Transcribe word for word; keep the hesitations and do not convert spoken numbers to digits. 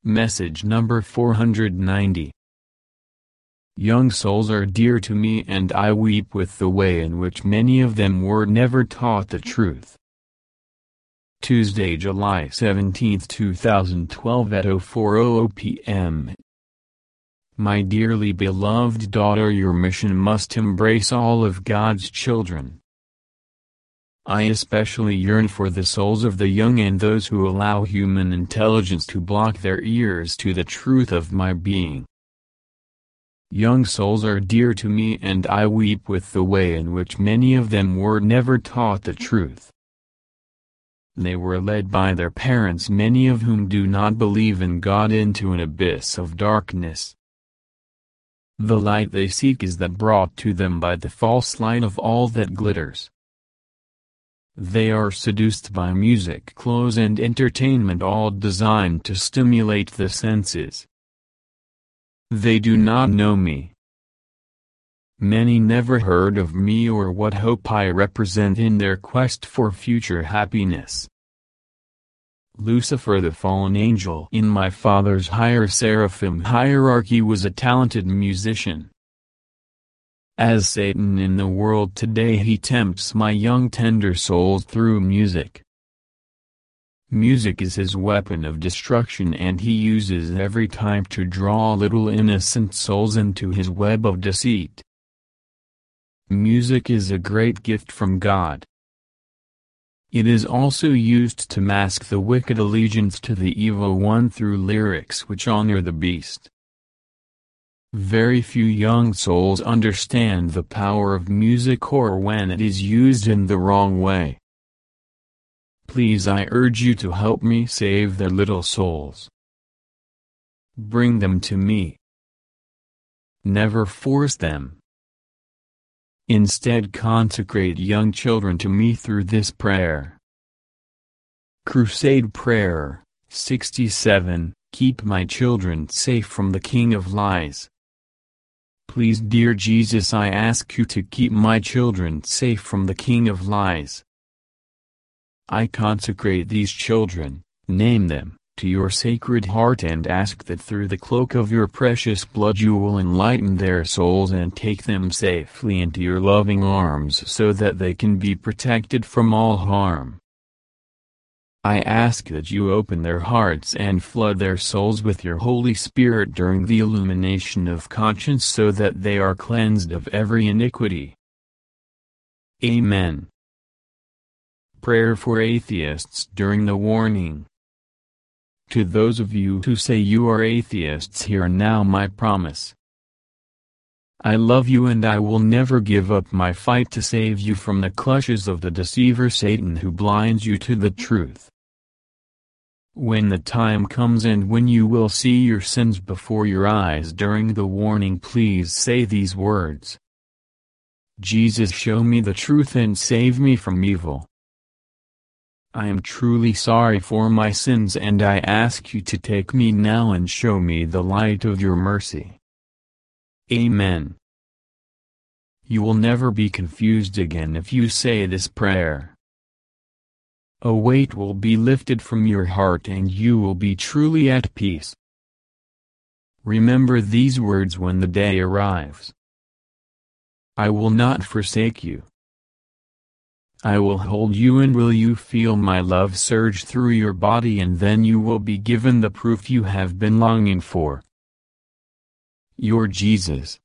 Message number four hundred ninety. Young souls are dear to me, and I weep with the way in which many of them were never taught the truth. Tuesday, July seventeenth two thousand twelve at oh four oh oh p m My dearly beloved daughter, your mission must embrace all of God's children. I especially yearn for the souls of the young and those who allow human intelligence to block their ears to the truth of my being. Young souls are dear to me, and I weep with the way in which many of them were never taught the truth. They were led by their parents, many of whom do not believe in God, into an abyss of darkness. The light they seek is that brought to them by the false light of all that glitters. They are seduced by music, clothes and entertainment, all designed to stimulate the senses. They do not know me. Many never heard of me or what hope I represent in their quest for future happiness. Lucifer, the fallen angel in my father's higher seraphim hierarchy, was a talented musician. As Satan in the world today, he tempts my young tender souls through music. Music is his weapon of destruction, and he uses every time to draw little innocent souls into his web of deceit. Music is a great gift from God. It is also used to mask the wicked allegiance to the evil one through lyrics which honor the beast. Very few young souls understand the power of music, or when it is used in the wrong way. Please, I urge you to help me save their little souls. Bring them to me. Never force them. Instead, consecrate young children to me through this prayer. Crusade Prayer, sixty-seven, Keep my children safe from the King of Lies. Please, dear Jesus, I ask you to keep my children safe from the King of Lies. I consecrate these children, name them, to your sacred heart, and ask that through the cloak of your precious blood you will enlighten their souls and take them safely into your loving arms so that they can be protected from all harm. I ask that you open their hearts and flood their souls with your Holy Spirit during the illumination of conscience so that they are cleansed of every iniquity. Amen. Prayer for atheists during the warning. To those of you who say you are atheists, hear now my promise. I love you, and I will never give up my fight to save you from the clutches of the deceiver Satan, who blinds you to the truth. When the time comes and when you will see your sins before your eyes during the warning, please say these words: Jesus, show me the truth and save me from evil. I am truly sorry for my sins, and I ask you to take me now and show me the light of your mercy. Amen. You will never be confused again if you say this prayer. A weight will be lifted from your heart and you will be truly at peace. Remember these words when the day arrives. I will not forsake you. I will hold you, and will you feel my love surge through your body, and then you will be given the proof you have been longing for. Your Jesus.